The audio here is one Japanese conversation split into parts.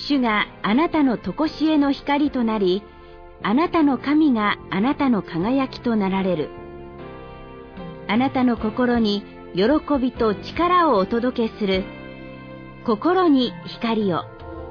主があなたの常しえの光となり、あなたの神があなたの輝きとなられる。あなたの心に喜びと力をお届けする。心に光を。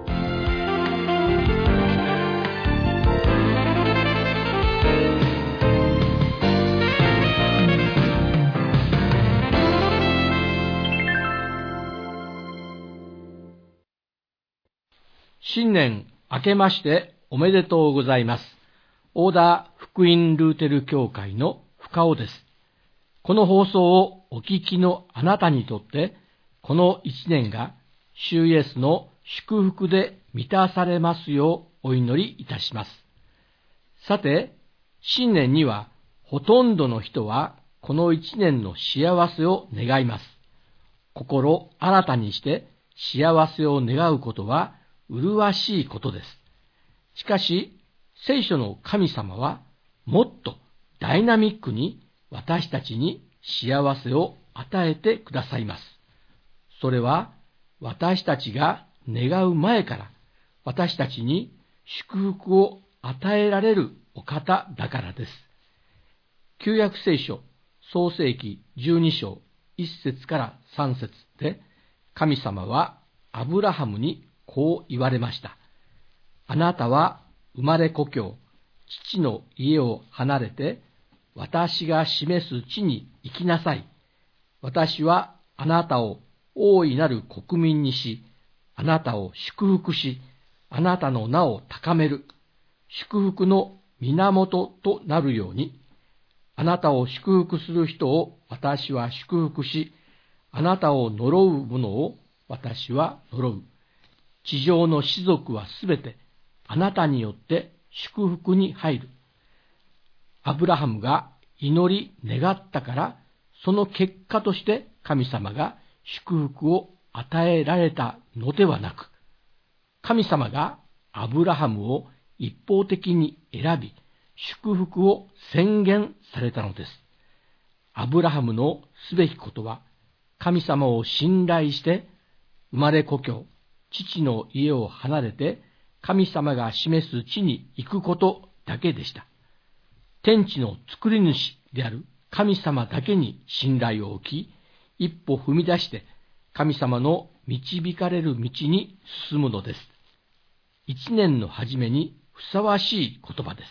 新年明けましておめでとうございます。オーダー福音ルーテル教会の深尾です。この放送をお聞きのあなたにとって、この一年が主イエスの祝福で満たされますようお祈りいたします。さて、新年にはほとんどの人はこの一年の幸せを願います。心新たにして幸せを願うことは麗しいことです。しかし、聖書の神様はもっとダイナミックに私たちに幸せを与えてくださいます。それは私たちが願う前から私たちに祝福を与えられるお方だからです。旧約聖書創世記12章1節から3節で、神様はアブラハムにこう言われました。あなたは生まれ故郷、父の家を離れて、私が示す地に行きなさい。私はあなたを大いなる国民にし、あなたを祝福し、あなたの名を高める。祝福の源となるように、あなたを祝福する人を私は祝福し、あなたを呪う者を私は呪う。地上の士族はすべてあなたによって祝福に入る。アブラハムが祈り願ったから、その結果として神様が祝福を与えられたのではなく、神様がアブラハムを一方的に選び、祝福を宣言されたのです。アブラハムのすべきことは、神様を信頼して生まれ故郷、父の家を離れて神様が示す地に行くことだけでした。天地の作り主である神様だけに信頼を置き、一歩踏み出して神様の導かれる道に進むのです。一年の初めにふさわしい言葉です。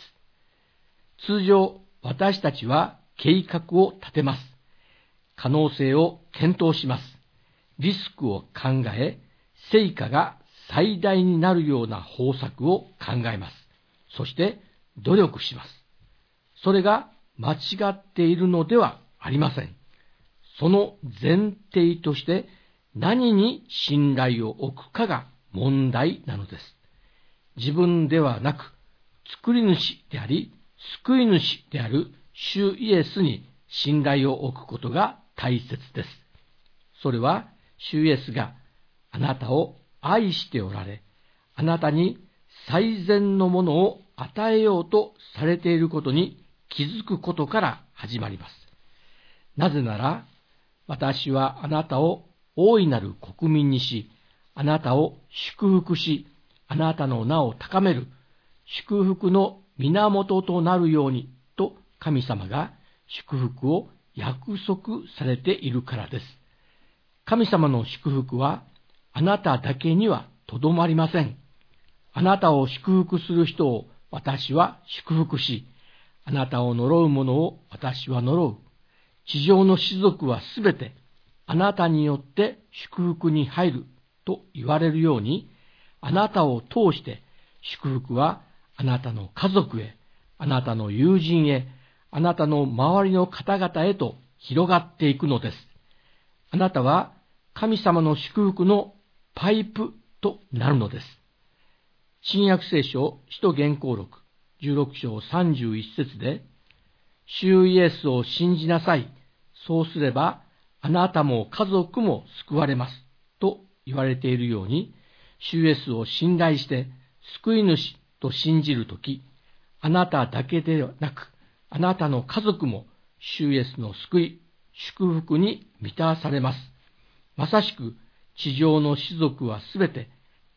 通常私たちは計画を立てます。可能性を検討します。リスクを考え、成果が最大になるような方策を考えます。そして努力します。それが間違っているのではありません。その前提として何に信頼を置くかが問題なのです。自分ではなく、作り主であり、救い主である主イエスに信頼を置くことが大切です。それは主イエスがあなたを愛しておられ、あなたに最善のものを与えようとされていることに気づくことから始まります。なぜなら、私はあなたを大いなる国民にし、あなたを祝福し、あなたの名を高める、祝福の源となるようにと神様が祝福を約束されているからです。神様の祝福はあなただけにはとどまりません。あなたを祝福する人を私は祝福し、あなたを呪う者を私は呪う。地上の士族はすべてあなたによって祝福に入ると言われるように、あなたを通して祝福はあなたの家族へ、あなたの友人へ、あなたの周りの方々へと広がっていくのです。あなたは神様の祝福のパイプとなるのです。新約聖書使徒言行録16章31節で、主イエスを信じなさい。そうすればあなたも家族も救われます。と言われているように、主イエスを信頼して救い主と信じるとき、あなただけではなく、あなたの家族も主イエスの救い、祝福に満たされます。まさしく地上の士族はすべて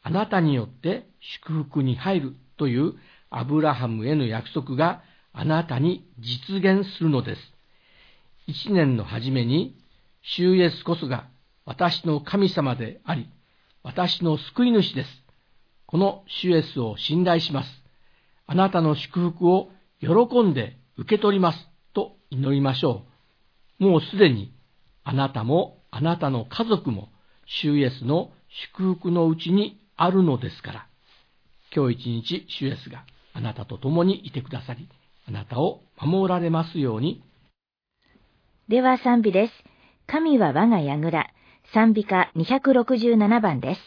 あなたによって祝福に入るというアブラハムへの約束があなたに実現するのです。一年の初めに、主イエスこそが私の神様であり、私の救い主です。この主イエスを信頼します。あなたの祝福を喜んで受け取りますと祈りましょう。もうすでにあなたもあなたの家族も主イエスの祝福のうちにあるのですから、今日一日主イエスがあなたと共にいてくださり、あなたを守られますように。 では賛美です。神は我が櫓、賛美歌267番です。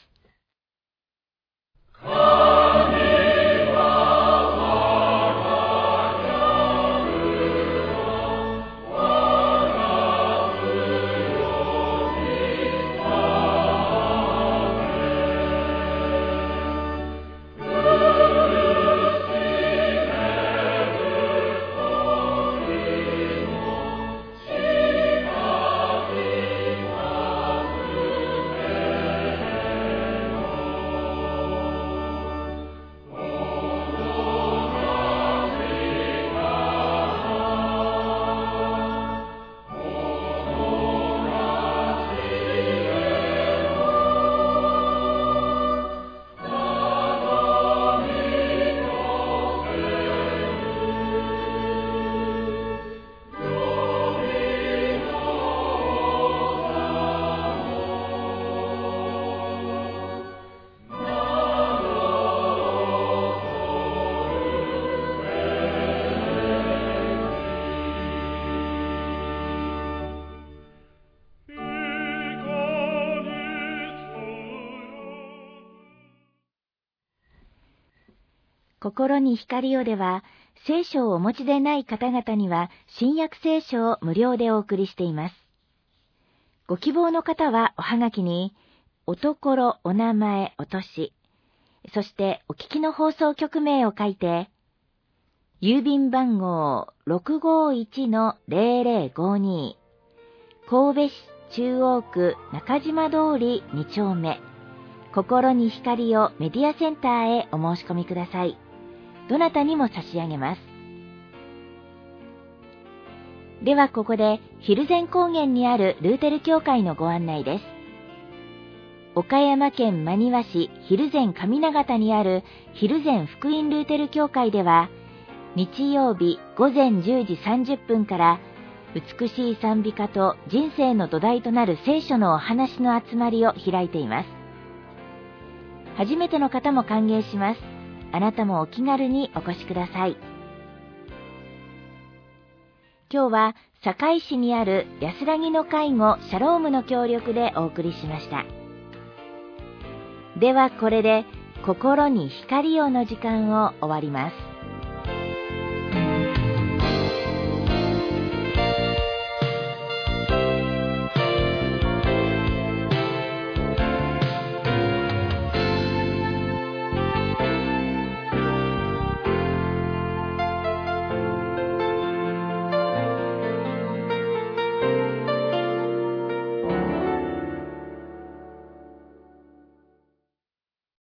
心に光をでは、聖書をお持ちでない方々には新約聖書を無料でお送りしています。ご希望の方はおはがきに、おところ、お名前、お年、そしてお聞きの放送局名を書いて、郵便番号 651-0052 神戸市中央区中島通り2丁目、心に光をメディアセンターへお申し込みください。どなたにも差し上げます。ではここで蒜山高原にあるルーテル教会のご案内です。岡山県真庭市蒜山上長田にある蒜山福音ルーテル教会では、日曜日午前10時30分から美しい賛美歌と人生の土台となる聖書のお話の集まりを開いています。初めての方も歓迎します。あなたもお気軽にお越しください。今日は堺市にある安らぎの介護シャロームの協力でお送りしました。ではこれで心に光をの時間を終わります。